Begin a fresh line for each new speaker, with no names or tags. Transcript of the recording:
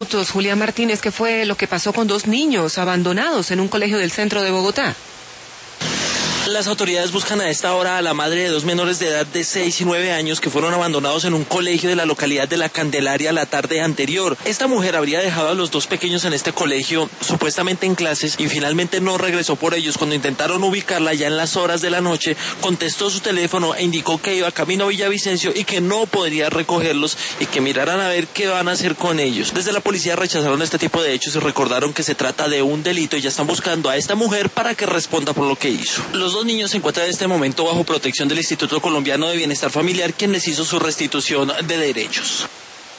Julián Martínez, ¿qué fue lo que pasó con dos niños abandonados en un colegio del centro de Bogotá?
Las autoridades buscan a esta hora a la madre de dos menores de edad de 6 y 9 años que fueron abandonados en un colegio de la localidad de La Candelaria la tarde anterior. Esta mujer habría dejado a los dos pequeños en este colegio, supuestamente en clases, y finalmente no regresó por ellos. Cuando intentaron ubicarla ya en las horas de la noche, contestó su teléfono e indicó que iba camino a Villavicencio y que no podría recogerlos y que miraran a ver qué van a hacer con ellos. Desde la policía rechazaron este tipo de hechos y recordaron que se trata de un delito y ya están buscando a esta mujer para que responda por lo que hizo. Los dos niños se encuentran en este momento bajo protección del Instituto Colombiano de Bienestar Familiar, quien les hizo su restitución de derechos.